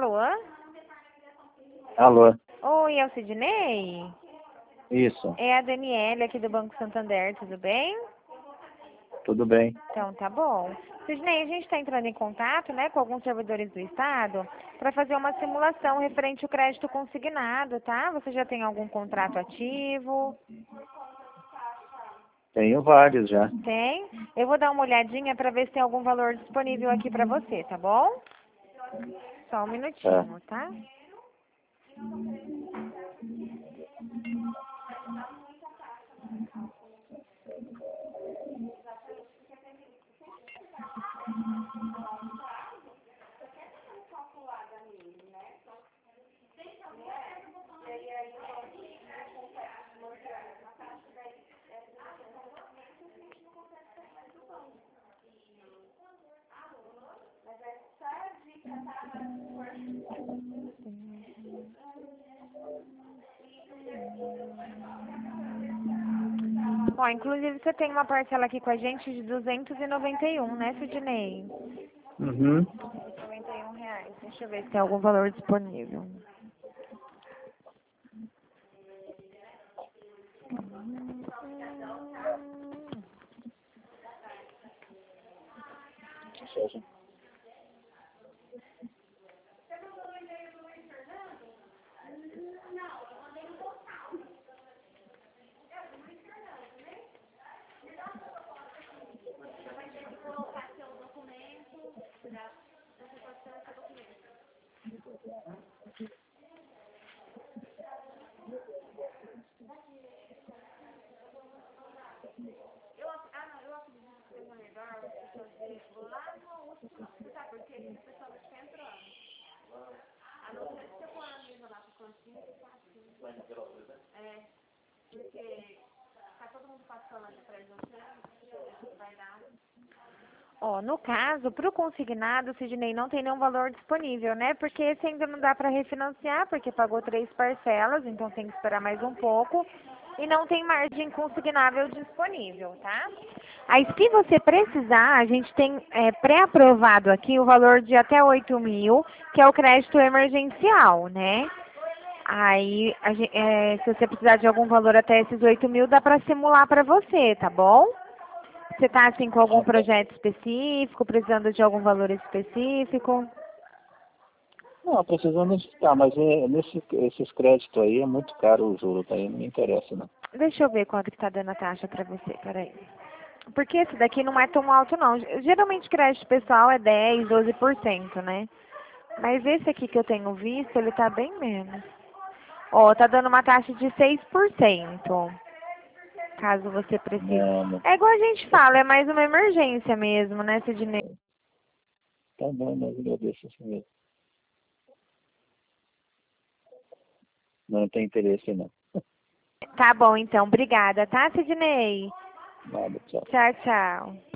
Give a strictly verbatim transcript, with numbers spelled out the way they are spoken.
Alô? Alô? Oi, é o Sidney? Isso, É a Daniela aqui do Banco Santander, tudo bem? tudo bem. Então, tá bom. Sidney, a gente está entrando em contato, né, com alguns servidores do Estado para fazer uma simulação referente ao crédito consignado, tá? Você já tem algum contrato ativo? Tenho vários já. Tem? Eu vou dar uma olhadinha para ver se tem algum valor disponível aqui para você, tá bom? Só um Tá. minutinho, tá? Ó, inclusive você tem uma parcela aqui com a gente de duzentos e noventa e um, né, Sidney? Uhum. noventa e um reais. Deixa eu ver se tem algum valor disponível. Ó, no caso, para o consignado, Sidney, não tem nenhum valor disponível, né? Porque esse ainda não dá para refinanciar, porque pagou três parcelas, então tem que esperar mais um pouco. E não tem margem consignável disponível, tá? Aí, se você precisar, a gente tem é, pré-aprovado aqui o valor de até oito mil, que é o crédito emergencial, né? Aí, a gen- é, se você precisar de algum valor até esses oito mil, dá para simular para você, tá bom? Você está assim com algum projeto específico, precisando de algum valor específico? Não, precisando estar, mas é, nesse, esses créditos aí é muito caro o juro, tá aí, não me interessa, não. Deixa eu ver quanto que está dando a taxa para você, peraí. Porque esse daqui não é tão alto não. Geralmente crédito pessoal é dez, doze por cento, né? Mas esse aqui que eu tenho visto, ele tá bem menos. Ó, tá dando uma taxa de seis por cento, caso você precise. Não, não. É igual a gente fala, é mais uma emergência mesmo, né, Sidney? Tá bom, mas agradeço assim mesmo. Não tem interesse, não. Tá bom, então. Obrigada, tá, Sidney? Nada, tchau. Tchau, tchau.